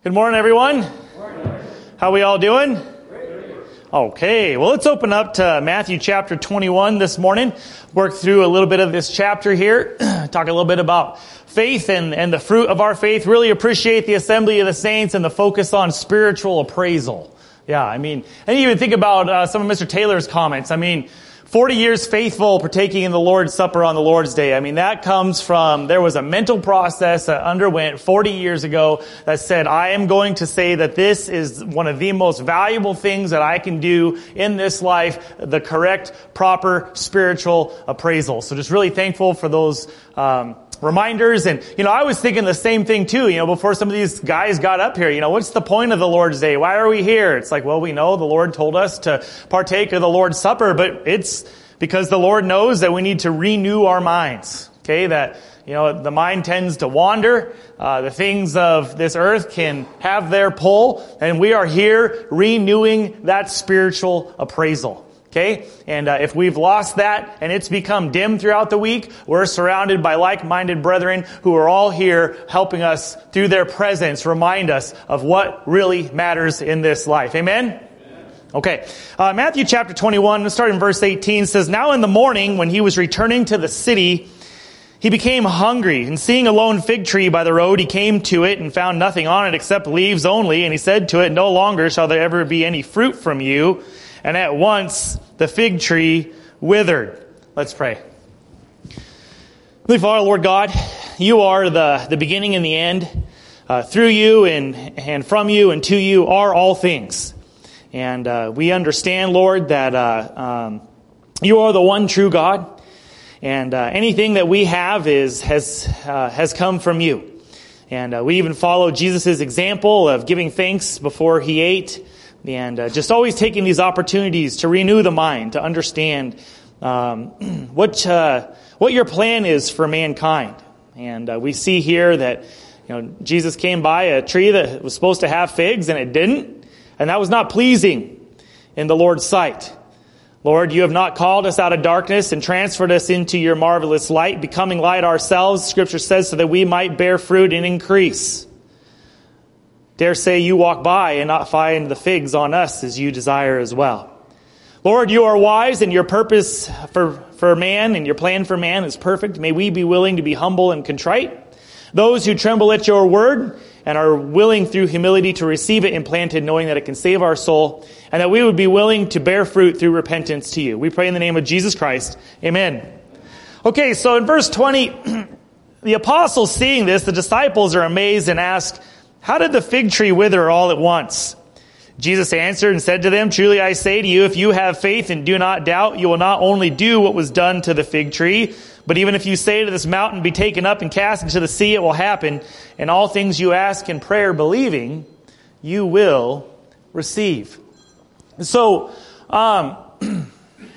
Good morning, everyone. How we all doing? Okay, well, let's open up to Matthew chapter 21 this morning. Work through a little bit of this chapter here. Talk a little bit about faith and the fruit of our faith. Really appreciate the assembly of the saints and the focus on spiritual appraisal. Yeah, and you even think about some of Mr. Taylor's comments. 40 years faithful partaking in the Lord's Supper on the Lord's Day. That comes from, there was a mental process that underwent 40 years ago that said, I am going to say that this is one of the most valuable things that I can do in this life, the correct, proper spiritual appraisal. So just really thankful for those reminders. And, I was thinking the same thing too, before some of these guys got up here. What's the point of the Lord's Day? Why are we here? It's like, well, we know the Lord told us to partake of the Lord's Supper, but it's because the Lord knows that we need to renew our minds. Okay, that, the mind tends to wander. The things of this earth can have their pull, and we are here renewing that spiritual appraisal. Okay, and if we've lost that and it's become dim throughout the week, we're surrounded by like-minded brethren who are all here helping us through their presence, remind us of what really matters in this life. Amen? Okay, Matthew chapter 21, let's start in verse 18, says, Now in the morning, when he was returning to the city, he became hungry, and seeing a lone fig tree by the road, he came to it and found nothing on it except leaves only, and he said to it, No longer shall there ever be any fruit from you. And at once the fig tree withered. Let's pray. Heavenly Father, Lord God, you are the beginning and the end. Through you and from you and to you are all things. And we understand, Lord, that you are the one true God. And anything that we have has come from you. And we even follow Jesus' example of giving thanks before he ate. And just always taking these opportunities to renew the mind, to understand what your plan is for mankind. And we see here that Jesus came by a tree that was supposed to have figs and it didn't, and that was not pleasing in the Lord's sight. Lord, you have not called us out of darkness and transferred us into your marvelous light, becoming light ourselves, Scripture says, so that we might bear fruit and increase. Dare say you walk by and not find the figs on us as you desire as well. Lord, you are wise, and your purpose for man and your plan for man is perfect. May we be willing to be humble and contrite. Those who tremble at your word and are willing through humility to receive it implanted, knowing that it can save our soul, and that we would be willing to bear fruit through repentance to you. We pray in the name of Jesus Christ. Amen. Okay, so in verse 20, the apostles seeing this, the disciples are amazed and ask, How did the fig tree wither all at once? Jesus answered and said to them, Truly I say to you, if you have faith and do not doubt, you will not only do what was done to the fig tree, but even if you say to this mountain, Be taken up and cast into the sea, it will happen. And all things you ask in prayer, believing, you will receive. So, I don't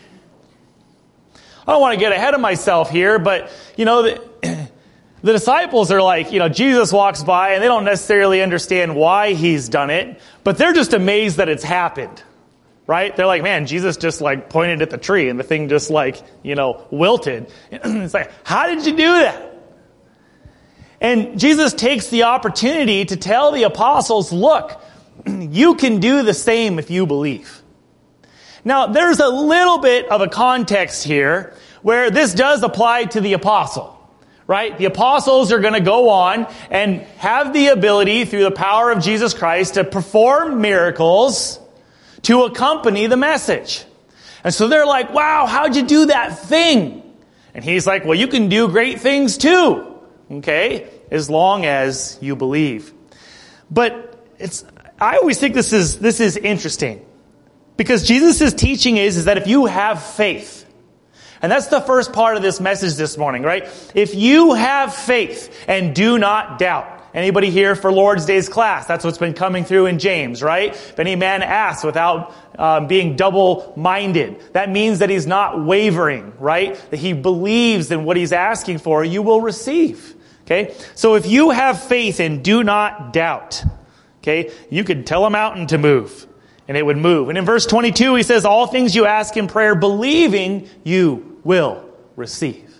want to get ahead of myself here, but, the disciples are like, Jesus walks by and they don't necessarily understand why he's done it, but they're just amazed that it's happened, right? They're like, man, Jesus just pointed at the tree and the thing just wilted. It's like, how did you do that? And Jesus takes the opportunity to tell the apostles, look, you can do the same if you believe. Now, there's a little bit of a context here where this does apply to the apostle. Right? The apostles are going to go on and have the ability through the power of Jesus Christ to perform miracles to accompany the message. And so they're like, wow, how'd you do that thing? And he's like, well, you can do great things too. Okay? As long as you believe. But I always think this is interesting. Because Jesus' teaching is that if you have faith, and that's the first part of this message this morning, right? If you have faith and do not doubt. Anybody here for Lord's Day's class? That's what's been coming through in James, right? If any man asks without being double-minded, that means that he's not wavering, right? That he believes in what he's asking for, you will receive. Okay? So if you have faith and do not doubt, okay, you could tell a mountain to move. And it would move. And in verse 22, he says, all things you ask in prayer, believing, you will receive.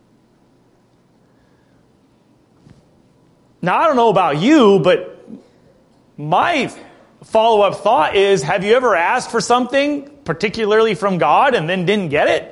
Now, I don't know about you, but My follow-up thought is, have you ever asked for something, particularly from God, and then didn't get it?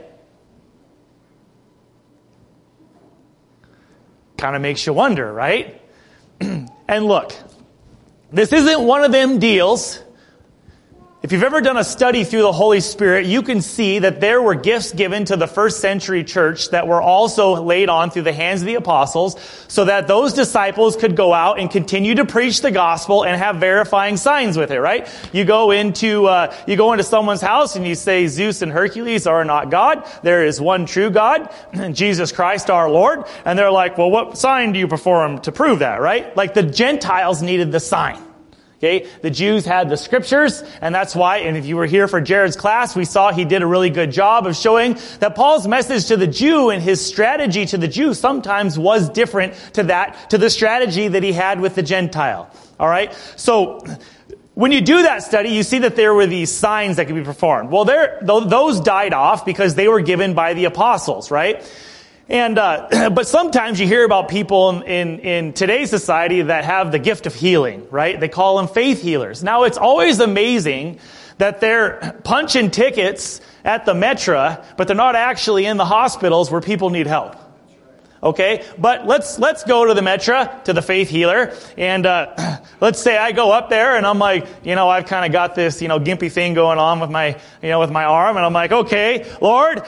Kind of makes you wonder, right? And look, this isn't one of them deals. If you've ever done a study through the Holy Spirit, you can see that there were gifts given to the first century church that were also laid on through the hands of the apostles so that those disciples could go out and continue to preach the gospel and have verifying signs with it, right? You go into someone's house and you say, Zeus and Hercules are not God. There is one true God, Jesus Christ our Lord. And they're like, well, what sign do you perform to prove that, right? Like the Gentiles needed the sign. Okay, the Jews had the scriptures, and that's why, and if you were here for Jared's class, we saw he did a really good job of showing that Paul's message to the Jew and his strategy to the Jew sometimes was different to the strategy that he had with the Gentile. All right? So, when you do that study, you see that there were these signs that could be performed. Well, those died off because they were given by the apostles, right? And but sometimes you hear about people in today's society that have the gift of healing, right? They call them faith healers. Now, it's always amazing that they're punching tickets at the Metra, but they're not actually in the hospitals where people need help. Okay? But let's go to the Metra, to the faith healer, and let's say I go up there and I'm like, I've kind of got this, gimpy thing going on with my arm, and I'm like, okay, Lord,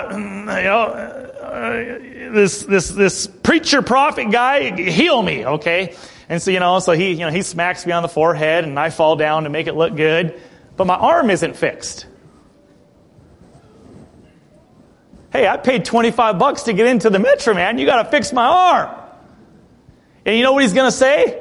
this preacher prophet guy, heal me, okay? And so he smacks me on the forehead and I fall down to make it look good, but my arm isn't fixed. Hey, I paid $25 to get into the Metro, man. You got to fix my arm. And you know what he's going to say?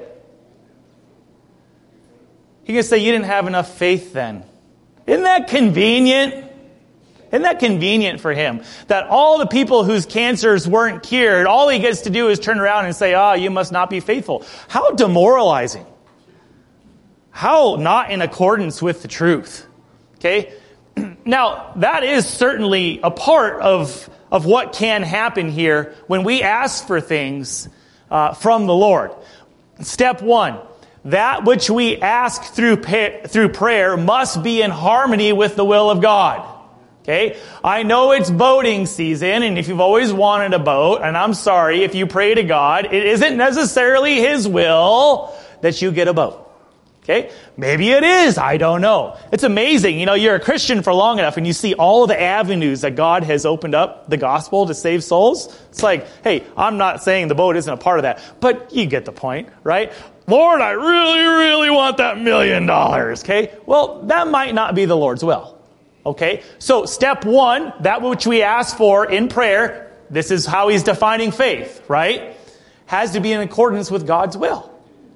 He's going to say, you didn't have enough faith then. Isn't that convenient? Isn't that convenient for him? That all the people whose cancers weren't cured, all he gets to do is turn around and say, you must not be faithful. How demoralizing. How not in accordance with the truth. Okay? Now, that is certainly a part of what can happen here when we ask for things from the Lord. Step one, that which we ask through prayer must be in harmony with the will of God. Okay? I know it's boating season, and if you've always wanted a boat, and I'm sorry, if you pray to God, it isn't necessarily His will that you get a boat. Okay? Maybe it is. I don't know. It's amazing. You're a Christian for long enough and you see all the avenues that God has opened up the gospel to save souls. It's like, hey, I'm not saying the boat isn't a part of that, but you get the point, right? Lord, I really, really want that $1 million. Okay? Well, that might not be the Lord's will. Okay? So step one, that which we ask for in prayer, this is how he's defining faith, right? Has to be in accordance with God's will.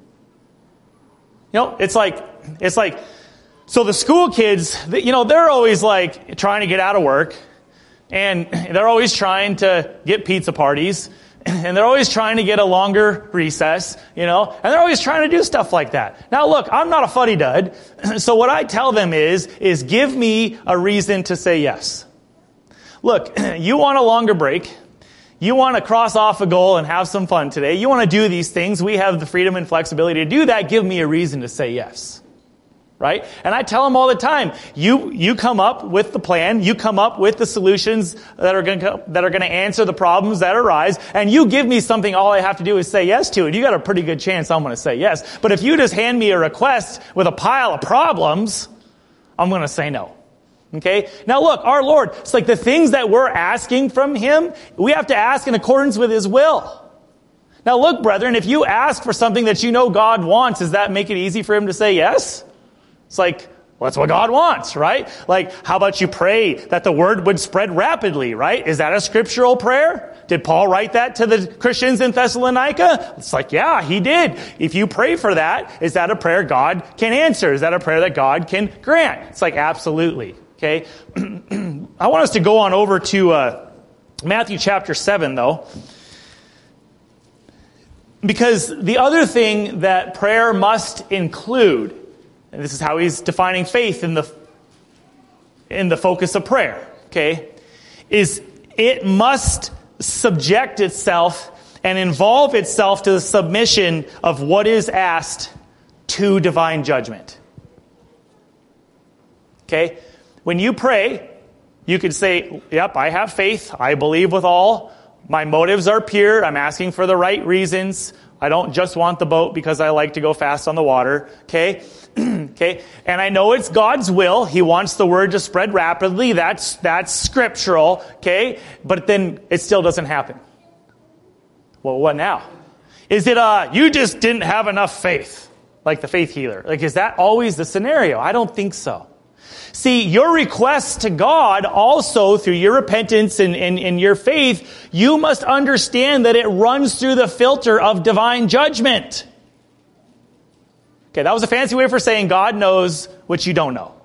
It's like, so the school kids, they're always like trying to get out of work, and they're always trying to get pizza parties, and they're always trying to get a longer recess, and they're always trying to do stuff like that. Now look, I'm not a fuddy-dud, so what I tell them is give me a reason to say yes. Look, you want a longer break. You want to cross off a goal and have some fun today. You want to do these things. We have the freedom and flexibility to do that. Give me a reason to say yes. Right? And I tell them all the time, you come up with the plan. You come up with the solutions that are going to answer the problems that arise. And you give me something all I have to do is say yes to it. You got a pretty good chance I'm going to say yes. But if you just hand me a request with a pile of problems, I'm going to say no. Okay? Now look, our Lord, it's like the things that we're asking from Him, we have to ask in accordance with His will. Now look, brethren, if you ask for something that you know God wants, does that make it easy for Him to say yes? It's like, well, that's what God wants, right? Like, how about you pray that the word would spread rapidly, right? Is that a scriptural prayer? Did Paul write that to the Christians in Thessalonica? It's like, yeah, he did. If you pray for that, is that a prayer God can answer? Is that a prayer that God can grant? It's like, absolutely. Okay, I want us to go on over to Matthew chapter 7, though. Because the other thing that prayer must include, and this is how he's defining faith in the focus of prayer, okay, is it must subject itself and involve itself to the submission of what is asked to divine judgment. Okay? When you pray, you could say, yep, I have faith. I believe with all. My motives are pure. I'm asking for the right reasons. I don't just want the boat because I like to go fast on the water. Okay? Okay? And I know it's God's will. He wants the word to spread rapidly. That's scriptural. Okay? But then it still doesn't happen. Well, what now? Is it, you just didn't have enough faith? Like the faith healer. Like, is that always the scenario? I don't think so. See, your request to God also through your repentance and your faith, you must understand that it runs through the filter of divine judgment. Okay, that was a fancy way for saying God knows what you don't know.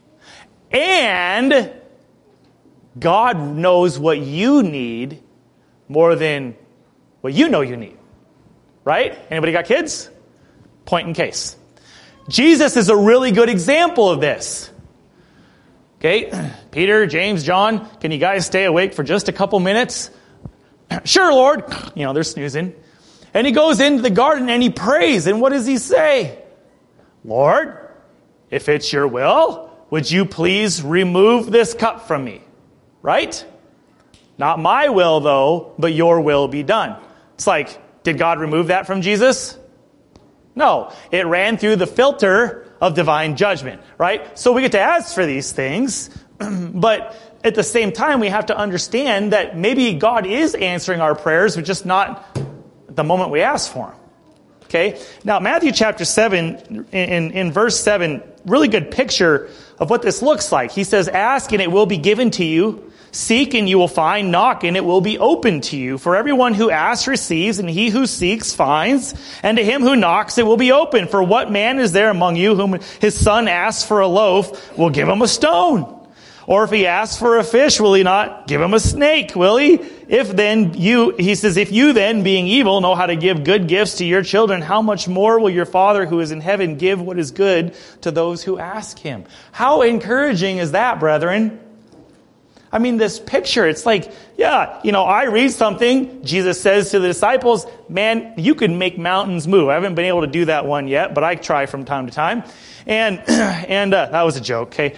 And God knows what you need more than what you know you need. Right? Anybody got kids? Point in case. Jesus is a really good example of this. Okay, Peter, James, John, can you guys stay awake for just a couple minutes? Sure, Lord. You know, they're snoozing. And he goes into the garden and he prays. And what does he say? Lord, if it's your will, would you please remove this cup from me? Right? Not my will, though, but your will be done. It's like, did God remove that from Jesus? No. It ran through the filter of divine judgment, right? So we get to ask for these things, but at the same time, we have to understand that maybe God is answering our prayers, but just not at the moment we ask for them. Okay? Now, Matthew chapter 7, in verse 7, really good picture of what this looks like. He says, ask and it will be given to you. Seek and you will find. Knock and it will be opened to you. For everyone who asks receives, and he who seeks finds. And to him who knocks it will be opened. For what man is there among you whom his son asks for a loaf, will give him a stone? Or if he asks for a fish, will he not give him a snake? Will he? He says, if you then, being evil, know how to give good gifts to your children, how much more will your Father who is in heaven give what is good to those who ask him? How encouraging is that, brethren? I mean, this picture, it's like, yeah, I read something. Jesus says to the disciples, man, you can make mountains move. I haven't been able to do that one yet, but I try from time to time. And that was a joke, okay?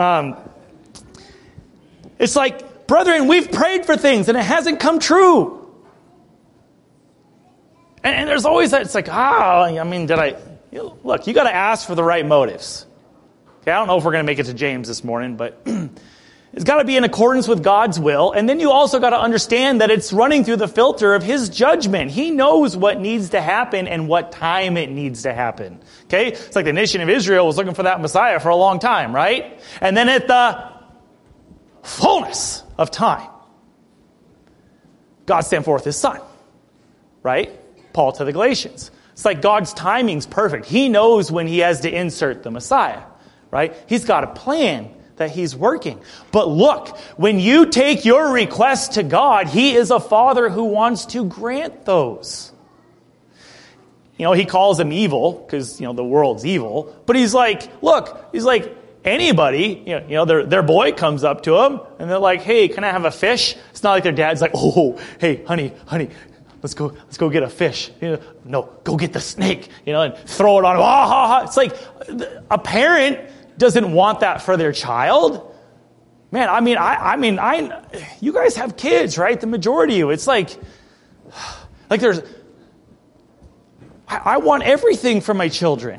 It's like, brethren, we've prayed for things and it hasn't come true. And there's always that, it's like, look, you got to ask for the right motives. Okay, I don't know if we're going to make it to James this morning, but it's got to be in accordance with God's will. And then you also got to understand that it's running through the filter of his judgment. He knows what needs to happen and what time it needs to happen. Okay? It's like the nation of Israel was looking for that Messiah for a long time, right? And then at the fullness of time, God sent forth his son. Right? Paul to the Galatians. It's like God's timing's perfect. He knows when he has to insert the Messiah. Right? He's got a plan that he's working. But look, when you take your request to God, he is a father who wants to grant those. He calls them evil because, the world's evil. But he's like, anybody, their boy comes up to him and they're like, hey, can I have a fish? It's not like their dad's like, oh, hey, honey, let's go get a fish. No, go get the snake, and throw it on him. It's like a parent doesn't want that for their child. Man, you guys have kids, right? The majority of you. It's like I want everything for my children.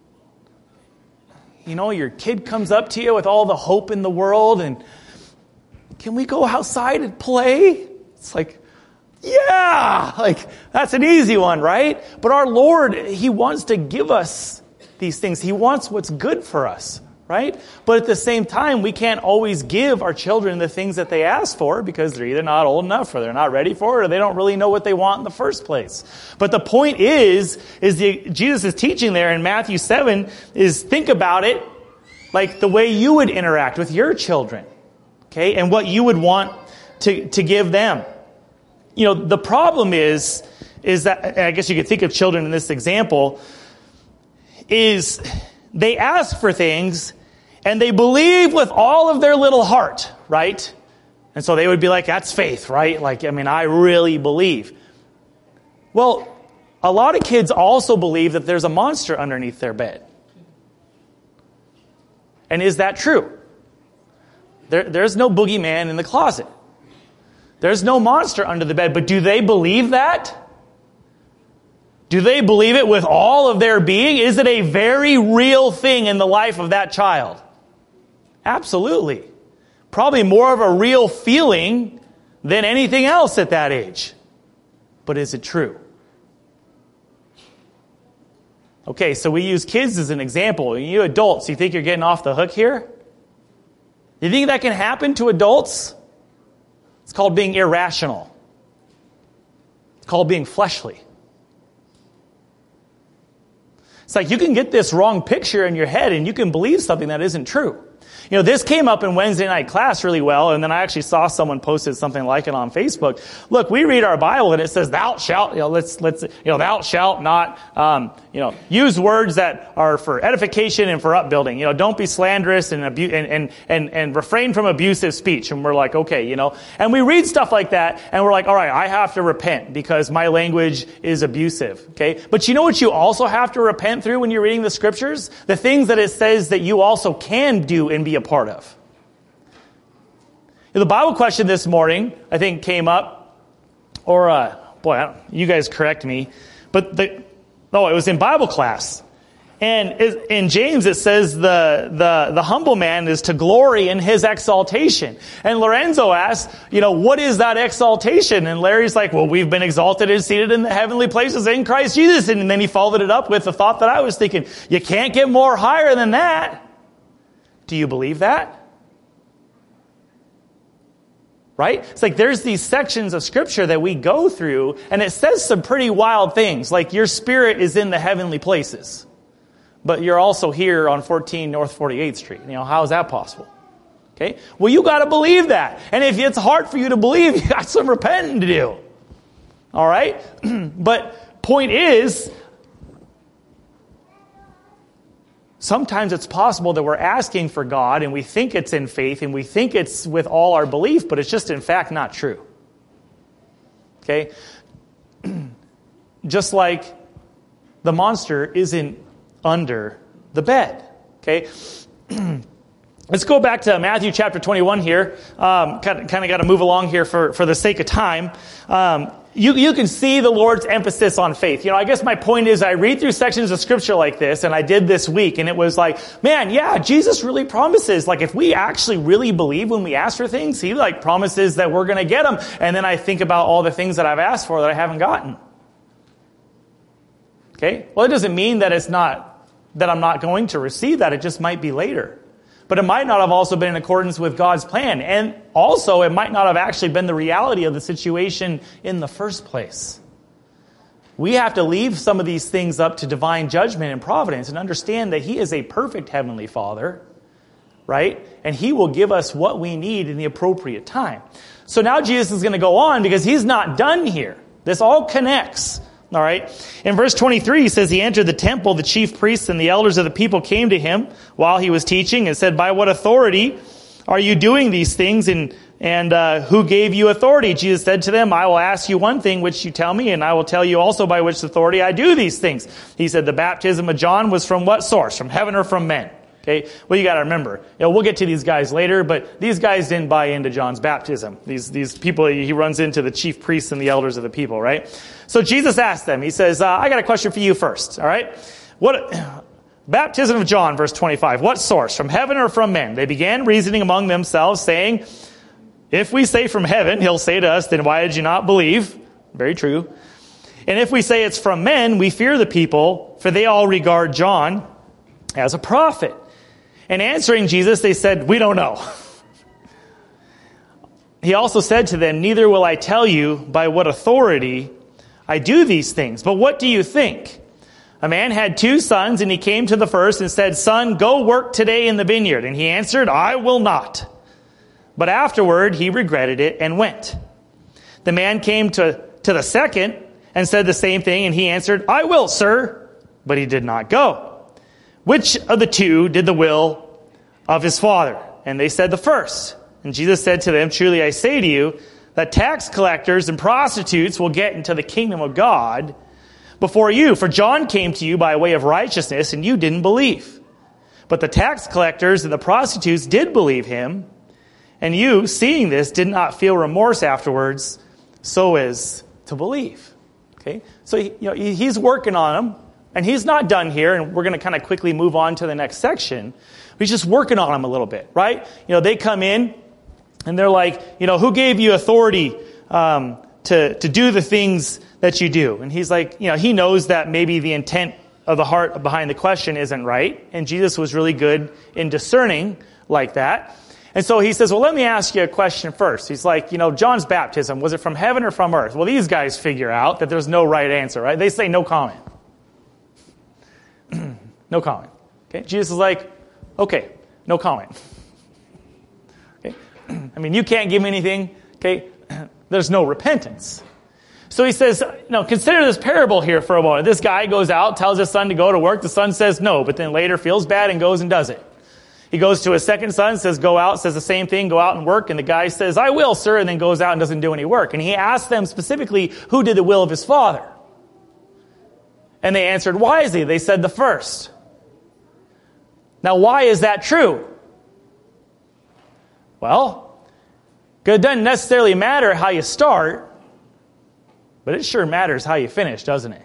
Your kid comes up to you with all the hope in the world and, can we go outside and play? It's like, yeah, that's an easy one, right? But our Lord, he wants to give us these things. He wants what's good for us, right? But at the same time, we can't always give our children the things that they ask for because they're either not old enough or they're not ready for it or they don't really know what they want in the first place. But the point is Jesus is teaching there in Matthew 7 is think about it like the way you would interact with your children, okay? And what you would want to give them. The problem is that, I guess you could think of children in this example, is they ask for things and they believe with all of their little heart, right? And so they would be like, that's faith, right? I really believe. Well, a lot of kids also believe that there's a monster underneath their bed. And is that true? There's no boogeyman in the closet. There's no monster under the bed. But do they believe that? Do they believe it with all of their being? Is it a very real thing in the life of that child? Absolutely. Probably more of a real feeling than anything else at that age. But is it true? Okay, so we use kids as an example. You adults, you think you're getting off the hook here? You think that can happen to adults? It's called being irrational. It's called being fleshly. It's like you can get this wrong picture in your head and you can believe something that isn't true. You know, this came up in Wednesday night class really well, and then I actually saw someone posted something like it on Facebook. Look, we read our Bible and it says, "Thou shalt," thou shalt not, use words that are for edification and for upbuilding. You know, don't be slanderous and refrain from abusive speech. And we're like, okay, and we read stuff like that, and we're like, all right, I have to repent because my language is abusive. Okay, but you know what you also have to repent through when you're reading the scriptures? The things that it says that you also can do and be a part of. The Bible question this morning, I think, came up, or you guys correct me, but it was in Bible class, and in James it says the humble man is to glory in his exaltation. And Lorenzo asked, what is that exaltation? And Larry's like, well, we've been exalted and seated in the heavenly places in Christ Jesus. And then he followed it up with the thought that I was thinking, you can't get more higher than that. Do you believe that? Right? It's like there's these sections of Scripture that we go through, and it says some pretty wild things, like your spirit is in the heavenly places, but you're also here on 14 North 48th Street. How is that possible? Okay? Well, you got to believe that. And if it's hard for you to believe, you got some repenting to do. All right? But point is, sometimes it's possible that we're asking for God and we think it's in faith and we think it's with all our belief, but it's just in fact not true. Okay? Just like the monster isn't under the bed. Okay? Let's go back to Matthew chapter 21 here. Kind of got to move along here for the sake of time. You can see the Lord's emphasis on faith. I guess my point is I read through sections of Scripture like this, and I did this week, and it was like, man, yeah, Jesus really promises. Like, if we actually really believe when we ask for things, He promises that we're going to get them. And then I think about all the things that I've asked for that I haven't gotten. Okay? Well, it doesn't mean that that I'm not going to receive that. It just might be later. But it might not have also been in accordance with God's plan. And also, it might not have actually been the reality of the situation in the first place. We have to leave some of these things up to divine judgment and providence and understand that He is a perfect Heavenly Father, right? And He will give us what we need in the appropriate time. So now Jesus is going to go on because He's not done here. This all connects. All right. In verse 23, he says, He entered the temple, the chief priests and the elders of the people came to Him while He was teaching and said, by what authority are you doing these things? And who gave you authority? Jesus said to them, I will ask you one thing which you tell me, and I will tell you also by which authority I do these things. He said, the baptism of John was from what source? From heaven or from men? Okay, well, you got to remember, we'll get to these guys later, but these guys didn't buy into John's baptism. These people, he runs into the chief priests and the elders of the people, right? So Jesus asked them, He says, I got a question for you first, all right? Baptism of John, verse 25, what source? From heaven or from men? They began reasoning among themselves, saying, if we say from heaven, He'll say to us, then why did you not believe? Very true. And if we say it's from men, we fear the people, for they all regard John as a prophet. And answering Jesus, they said, we don't know. He also said to them, neither will I tell you by what authority I do these things. But what do you think? A man had 2 sons, and he came to the first and said, son, go work today in the vineyard. And he answered, I will not. But afterward he regretted it and went. The man came to the second and said the same thing, and he answered, I will, sir. But he did not go. Which of the 2 did the will of his father? And they said the first. And Jesus said to them, truly I say to you, that tax collectors and prostitutes will get into the kingdom of God. before you. For John came to you by way of righteousness, and you didn't believe. But the tax collectors and the prostitutes did believe him. And you, seeing this, did not feel remorse afterwards, so as to believe. Okay? So he's working on them, and he's not done here, and we're going to kind of quickly move on to the next section. He's just working on them a little bit, right? They come in, and they're like, who gave you authority to do the things that you do? And he's like, he knows that maybe the intent of the heart behind the question isn't right, and Jesus was really good in discerning like that. And so he says, well, let me ask you a question first. He's like, John's baptism, was it from heaven or from earth? Well, these guys figure out that there's no right answer, right? They say no comment. No comment. Okay? Jesus is like, okay, no comment. Okay? I mean, you can't give me anything. Okay? There's no repentance. So he says, consider this parable here for a moment. This guy goes out, tells his son to go to work. The son says no, but then later feels bad and goes and does it. He goes to his second son, says go out, says the same thing, go out and work. And the guy says, I will, sir, and then goes out and doesn't do any work. And he asks them specifically who did the will of his father. And they answered wisely. They said the first. Now, why is that true? Well, it doesn't necessarily matter how you start, but it sure matters how you finish, doesn't it?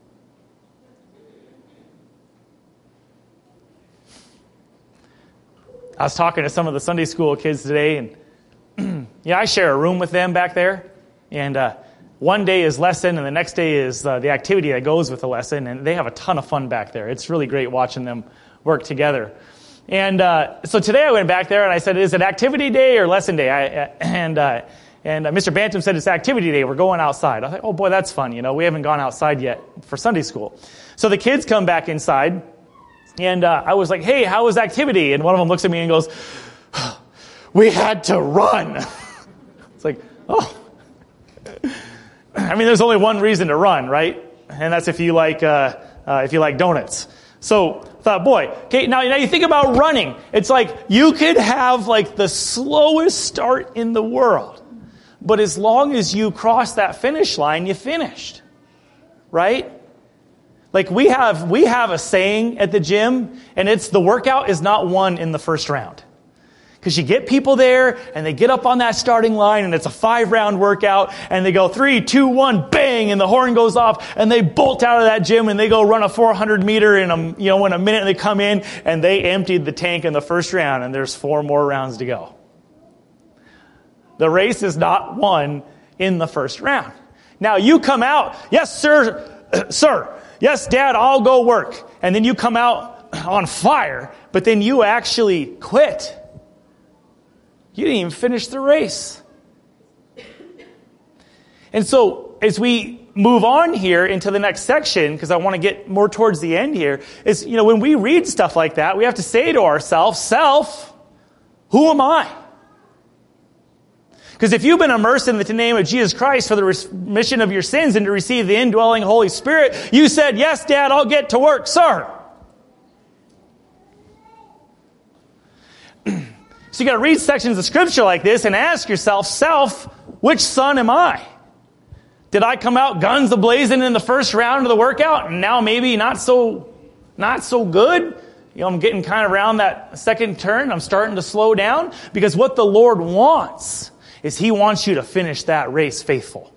I was talking to some of the Sunday school kids today, and I share a room with them back there. And one day is lesson, and the next day is the activity that goes with the lesson. And they have a ton of fun back there. It's really great watching them work together. And so today I went back there, and I said, is it activity day or lesson day? And Mr. Bantam said, it's activity day. We're going outside. I thought, oh, boy, that's fun. We haven't gone outside yet for Sunday school. So the kids come back inside. And I was like, hey, how was activity? And one of them looks at me and goes, we had to run. It's like, oh. I mean, there's only one reason to run, right? And that's if you like donuts. So I thought, boy, okay, now you think about running. It's like you could have like the slowest start in the world. But as long as you cross that finish line, you finished. Right? Like we have a saying at the gym, and it's the workout is not won in the first round. Because you get people there, and they get up on that starting line, and it's a 5-round workout, and they go 3, 2, 1, bang, and the horn goes off, and they bolt out of that gym, and they go run a 400-meter in a minute, and they come in, and they emptied the tank in the first round, and there's 4 more rounds to go. The race is not won in the first round. Now you come out, yes, sir, sir. Yes, Dad, I'll go work. And then you come out on fire, but then you actually quit. You didn't even finish the race. And so as we move on here into the next section, because I want to get more towards the end here, is, when we read stuff like that, we have to say to ourselves, self, who am I? Because if you've been immersed in the name of Jesus Christ for the remission of your sins and to receive the indwelling Holy Spirit, you said, yes, Dad, I'll get to work, sir. So you got to read sections of Scripture like this and ask yourself, self, which son am I? Did I come out guns a-blazing in the first round of the workout, and now maybe not so good? I'm getting kind of around that second turn. I'm starting to slow down, because what the Lord wants is He wants you to finish that race faithful.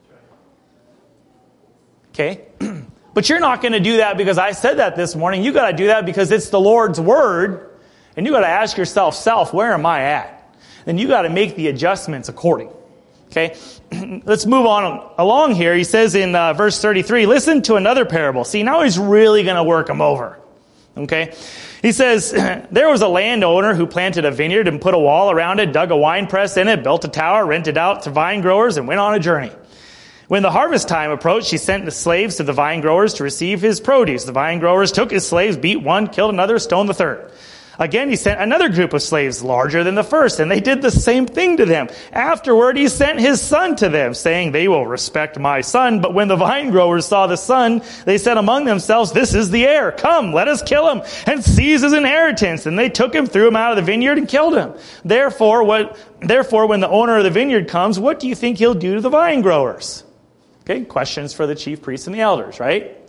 Okay? But you're not going to do that because I said that this morning. You got to do that because it's the Lord's Word. And you got to ask yourself, self, where am I at? And you got to make the adjustments according. Okay? Let's move on along here. He says in verse 33, listen to another parable. See, now he's really going to work them over. Okay? He says, there was a landowner who planted a vineyard and put a wall around it, dug a wine press in it, built a tower, rented out to vine growers, and went on a journey. When the harvest time approached, he sent the slaves to the vine growers to receive his produce. The vine growers took his slaves, beat one, killed another, stoned the third. Again, he sent another group of slaves larger than the first, and they did the same thing to them. Afterward, he sent his son to them, saying, they will respect my son. But when the vine growers saw the son, they said among themselves, this is the heir. Come, let us kill him and seize his inheritance. And they took him, threw him out of the vineyard, and killed him. Therefore, when the owner of the vineyard comes, what do you think he'll do to the vine growers? Okay, questions for the chief priests and the elders, right?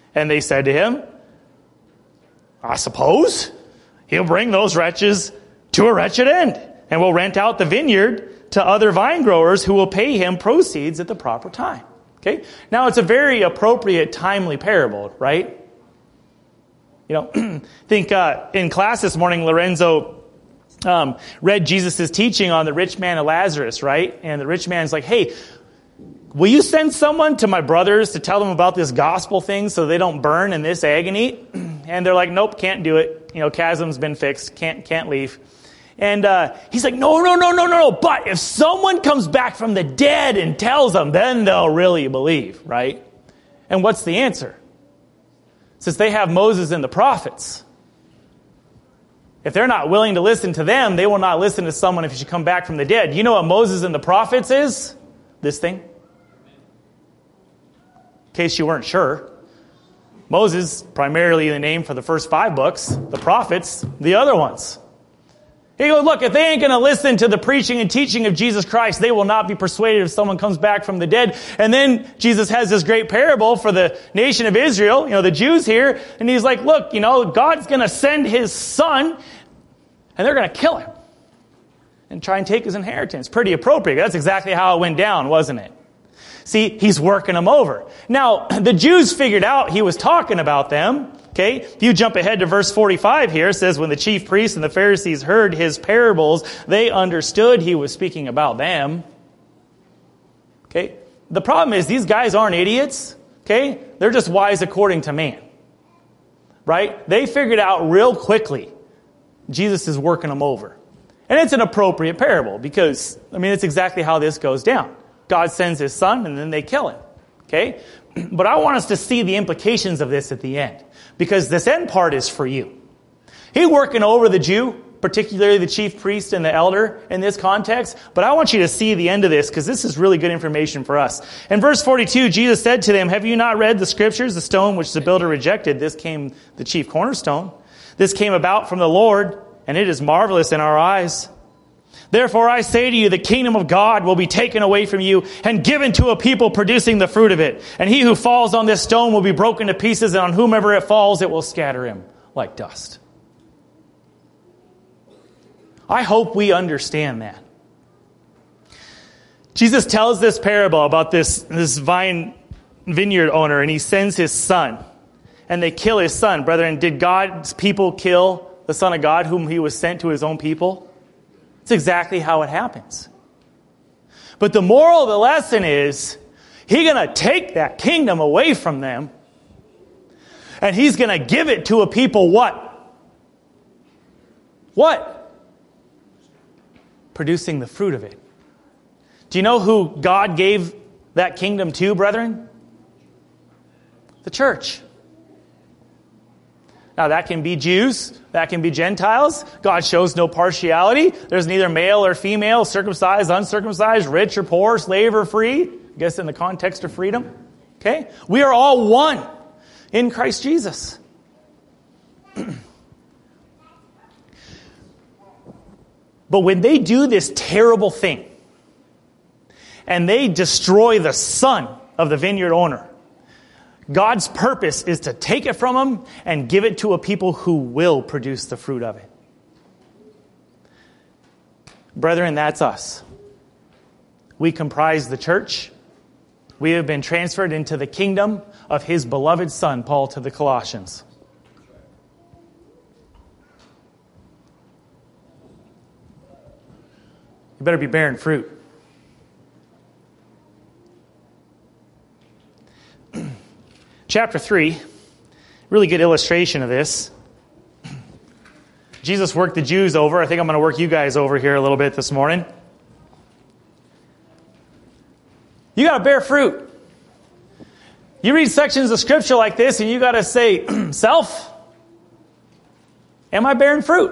And they said to him, I suppose he'll bring those wretches to a wretched end, and will rent out the vineyard to other vine growers who will pay him proceeds at the proper time. Okay? Now, it's a very appropriate, timely parable, right? I think in class this morning, Lorenzo read Jesus' teaching on the rich man and Lazarus, right? And the rich man's like, hey, will you send someone to my brothers to tell them about this gospel thing so they don't burn in this agony? And they're like, nope, can't do it. Chasm's been fixed, can't leave. And he's like, no. But if someone comes back from the dead and tells them, then they'll really believe, right? And what's the answer? Since they have Moses and the prophets, if they're not willing to listen to them, they will not listen to someone if you should come back from the dead. You know what Moses and the prophets is? This thing. In case you weren't sure. Moses, primarily the name for the first 5 books. The prophets, the other ones. He goes, look, if they ain't going to listen to the preaching and teaching of Jesus Christ, they will not be persuaded if someone comes back from the dead. And then Jesus has this great parable for the nation of Israel, the Jews here. And he's like, look, God's going to send his son, and they're going to kill him and try and take his inheritance. Pretty appropriate. That's exactly how it went down, wasn't it? See, he's working them over. Now, the Jews figured out he was talking about them. Okay, if you jump ahead to verse 45 here, it says, when the chief priests and the Pharisees heard his parables, they understood he was speaking about them. Okay, the problem is these guys aren't idiots. Okay, they're just wise according to man. Right? They figured out real quickly Jesus is working them over. And it's an appropriate parable because, it's exactly how this goes down. God sends his son and then they kill him. Okay? But I want us to see the implications of this at the end. Because this end part is for you. He's working over the Jew, particularly the chief priest and the elder in this context. But I want you to see the end of this because this is really good information for us. In verse 42, Jesus said to them, have you not read the scriptures? The stone which the builder rejected, this came the chief cornerstone. This came about from the Lord, and it is marvelous in our eyes. Therefore I say to you, the kingdom of God will be taken away from you and given to a people producing the fruit of it. And he who falls on this stone will be broken to pieces, and on whomever it falls, it will scatter him like dust. I hope we understand that. Jesus tells this parable about this vineyard owner, and he sends his son, and they kill his son. Brethren, did God's people kill the Son of God whom he was sent to his own people? It's exactly how it happens. But the moral of the lesson is, he's going to take that kingdom away from them, and he's going to give it to a people what? What? Producing the fruit of it. Do you know who God gave that kingdom to, brethren? The church. Now, that can be Jews. That can be Gentiles. God shows no partiality. There's neither male or female, circumcised, uncircumcised, rich or poor, slave or free. I guess in the context of freedom. Okay? We are all one in Christ Jesus. But when they do this terrible thing, and they destroy the son of the vineyard owner, God's purpose is to take it from them and give it to a people who will produce the fruit of it. Brethren, that's us. We comprise the church. We have been transferred into the kingdom of his beloved Son, Paul to the Colossians. You better be bearing fruit. Chapter 3, really good illustration of this. Jesus worked the Jews over. I think I'm going to work you guys over here a little bit this morning. You got to bear fruit. You read sections of Scripture like this and you got to say, self, am I bearing fruit?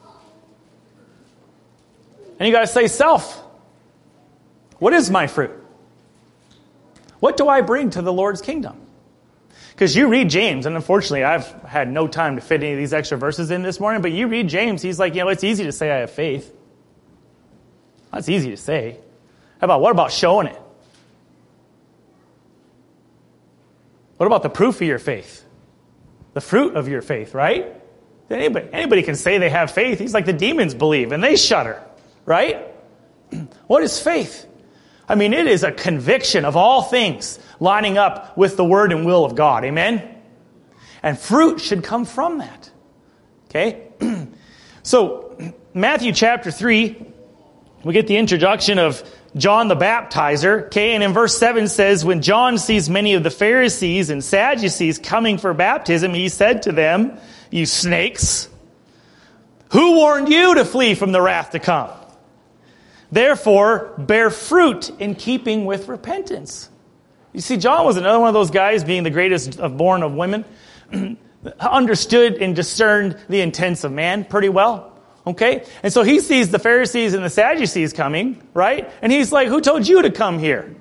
And you got to say, self, what is my fruit? What do I bring to the Lord's kingdom? Because you read James, and unfortunately I've had no time to fit any of these extra verses in this morning, but you read James, he's like, it's easy to say I have faith. That's easy to say. What about showing it? What about the proof of your faith? The fruit of your faith, right? Anybody can say they have faith. He's like the demons believe and they shudder, right? What is faith? I mean, it is a conviction of all things lining up with the word and will of God. Amen? And fruit should come from that. Okay? So, Matthew chapter 3, we get the introduction of John the Baptizer. Okay, and in verse 7 says, when John sees many of the Pharisees and Sadducees coming for baptism, he said to them, you snakes, who warned you to flee from the wrath to come? Therefore, bear fruit in keeping with repentance. You see, John was another one of those guys, being the greatest born of women, understood and discerned the intents of man pretty well. Okay? And so he sees the Pharisees and the Sadducees coming, right? And he's like, who told you to come here?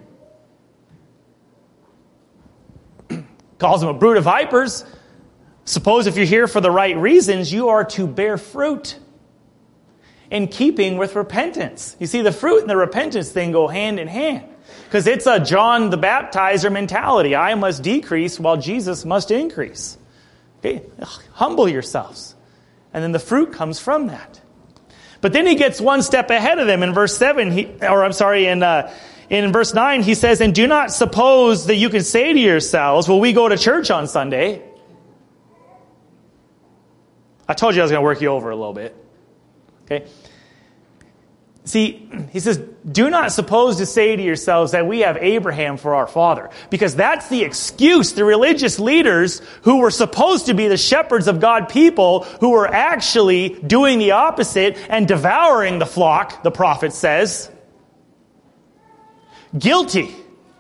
Calls them a brood of vipers. Suppose if you're here for the right reasons, you are to bear fruit in keeping with repentance. You see, the fruit and the repentance thing go hand in hand. Because it's a John the Baptizer mentality. I must decrease while Jesus must increase. Okay? Humble yourselves. And then the fruit comes from that. But then he gets one step ahead of them in verse 7. In verse 9, he says, and do not suppose that you can say to yourselves, well, we go to church on Sunday. I told you I was going to work you over a little bit. Okay? See, he says, do not suppose to say to yourselves that we have Abraham for our father. Because that's the excuse the religious leaders who were supposed to be the shepherds of God's people, who were actually doing the opposite and devouring the flock, the prophet says. Guilty.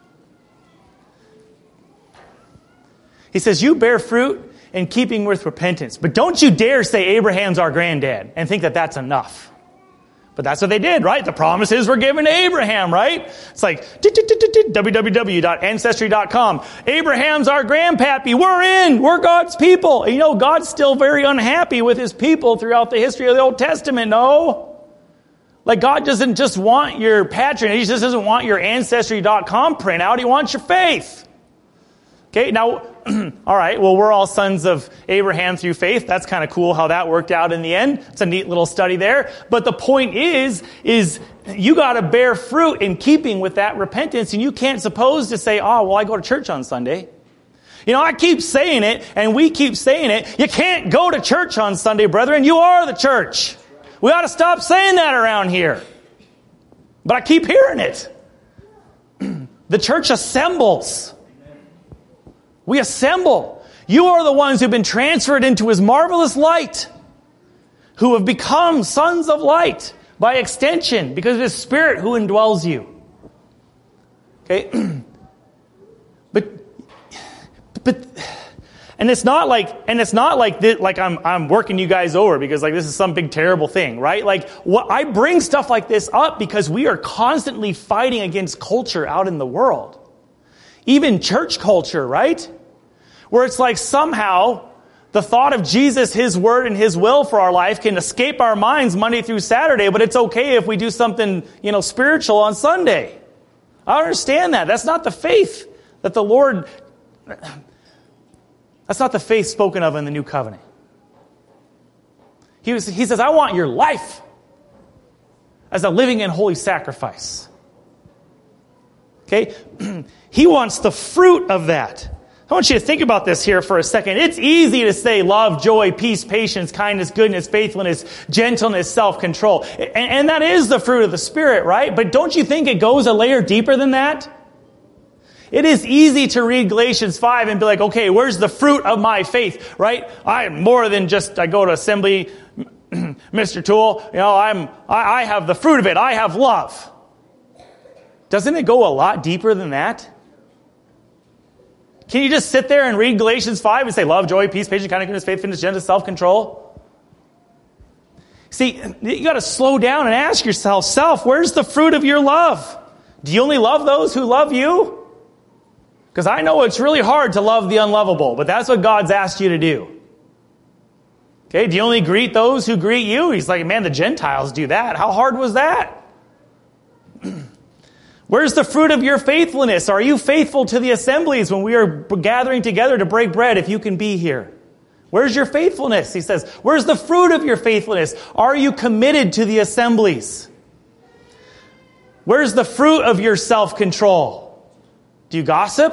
He says, you bear fruit in keeping with repentance. But don't you dare say Abraham's our granddad and think that that's enough. But that's what they did, right? The promises were given to Abraham, right? It's like www.ancestry.com. Abraham's our grandpappy. We're in. We're God's people. And you know, God's still very unhappy with his people throughout the history of the Old Testament. No. Like, God doesn't just want your patronage. He just doesn't want your ancestry.com printout. He wants your faith. Okay, now, all right, well, we're all sons of Abraham through faith. That's kind of cool how that worked out in the end. It's a neat little study there. But the point is you got to bear fruit in keeping with that repentance, and you can't suppose to say, oh, well, I go to church on Sunday. You know, I keep saying it, and we keep saying it. You can't go to church on Sunday, brethren. You are the church. We ought to stop saying that around here. But I keep hearing it. The church assembles. We assemble. You are the ones who've been transferred into his marvelous light, who have become sons of light by extension because of his Spirit who indwells you. Okay? But it's not like this, like I'm working you guys over because like this is some big terrible thing, right? Like what I bring stuff like this up because we are constantly fighting against culture out in the world. Even church culture, right? Where it's like somehow the thought of Jesus, his word, and his will for our life can escape our minds Monday through Saturday, but it's okay if we do something, spiritual on Sunday. I understand that. That's not the faith that the Lord, that's not the faith spoken of in the new covenant. He says, I want your life as a living and holy sacrifice. Okay? He wants the fruit of that. I want you to think about this here for a second. It's easy to say love, joy, peace, patience, kindness, goodness, faithfulness, gentleness, self-control. And that is the fruit of the Spirit, right? But don't you think it goes a layer deeper than that? It is easy to read Galatians 5 and be like, okay, where's the fruit of my faith, right? I'm more than just, I go to assembly, Mr. Toole, I have the fruit of it. I have love. Doesn't it go a lot deeper than that? Can you just sit there and read Galatians 5 and say love, joy, peace, patience, kindness, goodness, faithfulness, gentleness, self-control? See, you got to slow down and ask yourself, where's the fruit of your love? Do you only love those who love you? Because I know it's really hard to love the unlovable, but that's what God's asked you to do. Okay, do you only greet those who greet you? He's like, man, the Gentiles do that. How hard was that? Where's the fruit of your faithfulness? Are you faithful to the assemblies when we are gathering together to break bread if you can be here? Where's your faithfulness? He says, where's the fruit of your faithfulness? Are you committed to the assemblies? Where's the fruit of your self-control? Do you gossip?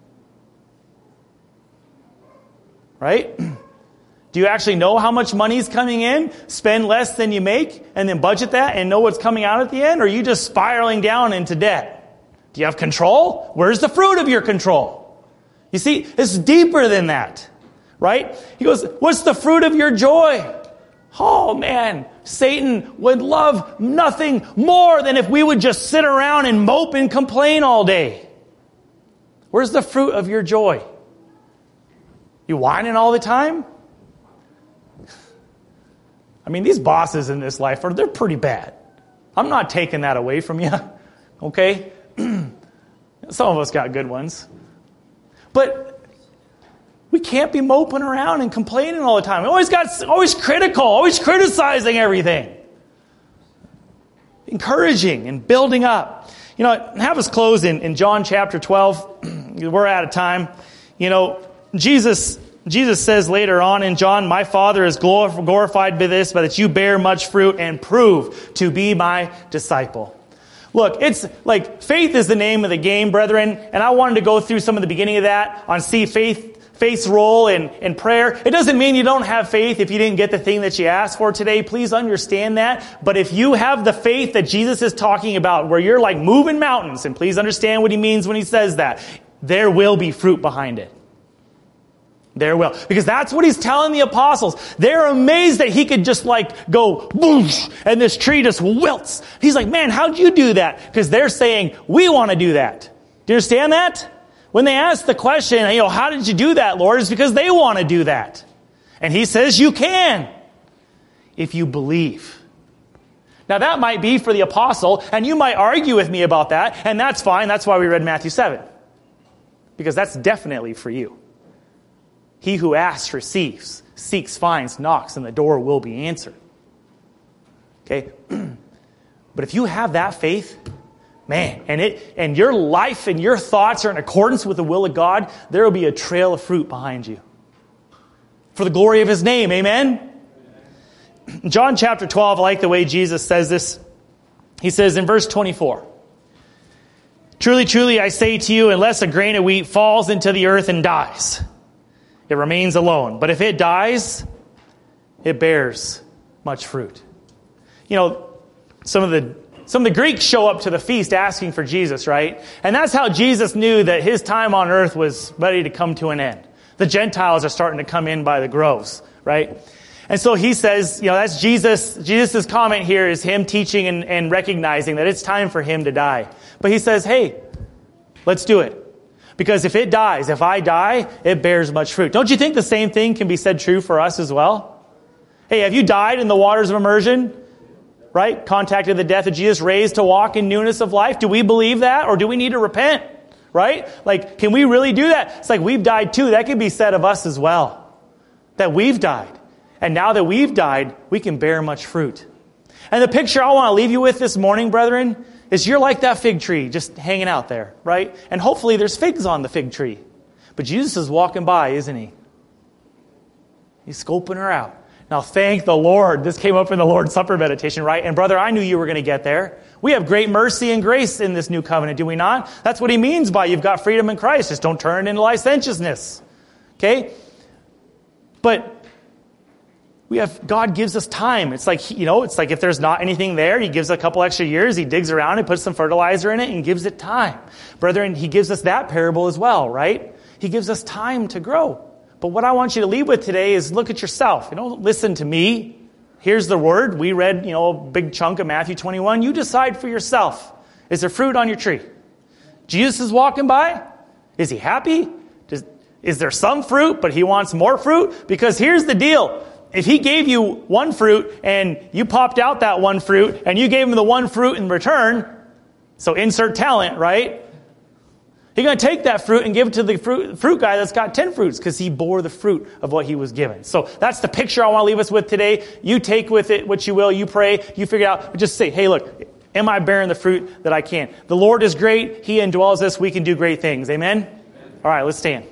Right? Do you actually know how much money is coming in, spend less than you make, and then budget that and know what's coming out at the end? Or are you just spiraling down into debt? Do you have control? Where's the fruit of your control? You see, it's deeper than that, right? He goes, what's the fruit of your joy? Oh man, Satan would love nothing more than if we would just sit around and mope and complain all day. Where's the fruit of your joy? You whining all the time? I mean, these bosses in this life, they're pretty bad. I'm not taking that away from you, okay? Some of us got good ones. But we can't be moping around and complaining all the time. Always critical, always criticizing everything. Encouraging and building up. You know, have us close in John chapter 12. We're out of time. You know, Jesus says later on in John, my Father is glorified by this, but that you bear much fruit and prove to be my disciple. Look, it's like faith is the name of the game, brethren. And I wanted to go through some of the beginning of that on faith's role in prayer. It doesn't mean you don't have faith if you didn't get the thing that you asked for today. Please understand that. But if you have the faith that Jesus is talking about, where you're like moving mountains, and please understand what he means when he says that, there will be fruit behind it. There will. Because that's what he's telling the apostles. They're amazed that he could just like go, boosh, and this tree just wilts. He's like, man, how'd you do that? Because they're saying, we want to do that. Do you understand that? When they ask the question, how did you do that, Lord? It's because they want to do that. And he says, you can. If you believe. Now that might be for the apostle, and you might argue with me about that, and that's fine. That's why we read Matthew 7. Because that's definitely for you. He who asks receives, seeks, finds, knocks, and the door will be answered. Okay? But if you have that faith, man, and your life and your thoughts are in accordance with the will of God, there will be a trail of fruit behind you. For the glory of his name, amen? John chapter 12, I like the way Jesus says this. He says in verse 24, truly, truly, I say to you, unless a grain of wheat falls into the earth and dies, it remains alone. But if it dies, it bears much fruit. You know, some of the Greeks show up to the feast asking for Jesus, right? And that's how Jesus knew that his time on earth was ready to come to an end. The Gentiles are starting to come in by the groves, right? And so he says, that's Jesus. Jesus' comment here is him teaching and recognizing that it's time for him to die. But he says, hey, let's do it. Because if it dies, if I die, it bears much fruit. Don't you think the same thing can be said true for us as well? Hey, have you died in the waters of immersion? Right? Contacted the death of Jesus, raised to walk in newness of life. Do we believe that? Or do we need to repent? Right? Like, can we really do that? It's like we've died too. That could be said of us as well. That we've died. And now that we've died, we can bear much fruit. And the picture I want to leave you with this morning, brethren, is you're like that fig tree just hanging out there, right? And hopefully there's figs on the fig tree. But Jesus is walking by, isn't he? He's scoping her out. Now, thank the Lord. This came up in the Lord's Supper meditation, right? And brother, I knew you were going to get there. We have great mercy and grace in this new covenant, do we not? That's what he means by you've got freedom in Christ. Just don't turn it into licentiousness. Okay? But God gives us time. It's like, it's like if there's not anything there, he gives a couple extra years, he digs around and puts some fertilizer in it and gives it time. Brethren, he gives us that parable as well, right? He gives us time to grow. But what I want you to leave with today is look at yourself. Listen to me. Here's the word. We read, a big chunk of Matthew 21. You decide for yourself. Is there fruit on your tree? Jesus is walking by. Is he happy? Is there some fruit, but he wants more fruit? Because here's the deal. If he gave you one fruit and you popped out that one fruit and you gave him the one fruit in return, so insert talent, right? He's going to take that fruit and give it to the fruit guy that's got 10 fruits because he bore the fruit of what he was given. So that's the picture I want to leave us with today. You take with it what you will. You pray. You figure it out. Just say, hey, look, Am I bearing the fruit that I can? The Lord is great. He indwells us. We can do great things. Amen? All right, let's stand.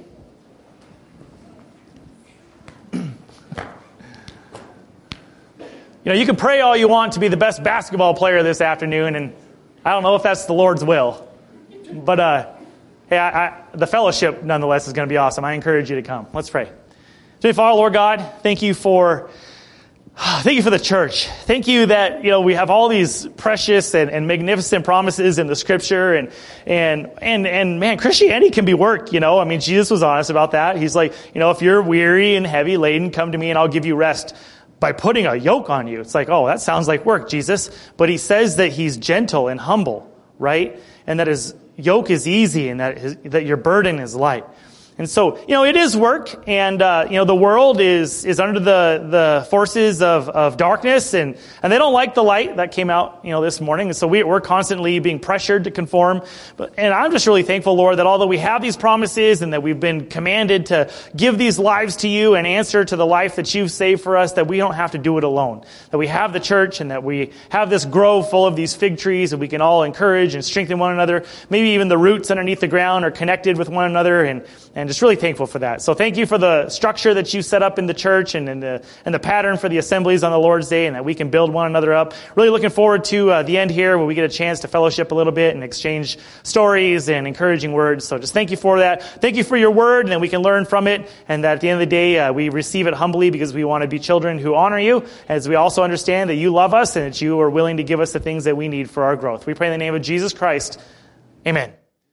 You can pray all you want to be the best basketball player this afternoon, and I don't know if that's the Lord's will. But the fellowship, nonetheless, is going to be awesome. I encourage you to come. Let's pray. Dear Father, Lord God, thank you for the church. Thank you that we have all these precious and magnificent promises in the Scripture, and man, Christianity can be work. I mean, Jesus was honest about that. He's like, if you're weary and heavy laden, come to me and I'll give you rest. By putting a yoke on you. It's like, oh, that sounds like work, Jesus. But he says that he's gentle and humble, right? And that his yoke is easy and that your burden is light. And so, it is work, and, the world is under the forces of darkness, and they don't like the light that came out, this morning. And so we're constantly being pressured to conform. And I'm just really thankful, Lord, that although we have these promises and that we've been commanded to give these lives to you and answer to the life that you've saved for us, that we don't have to do it alone. That we have the church and that we have this grove full of these fig trees and we can all encourage and strengthen one another. Maybe even the roots underneath the ground are connected with one another, and just really thankful for that. So thank you for the structure that you set up in the church and the pattern for the assemblies on the Lord's Day, and that we can build one another up. Really looking forward to the end here where we get a chance to fellowship a little bit and exchange stories and encouraging words. So just thank you for that. Thank you for your word, and that we can learn from it, and that at the end of the day we receive it humbly because we want to be children who honor you, as we also understand that you love us and that you are willing to give us the things that we need for our growth. We pray in the name of Jesus Christ. Amen.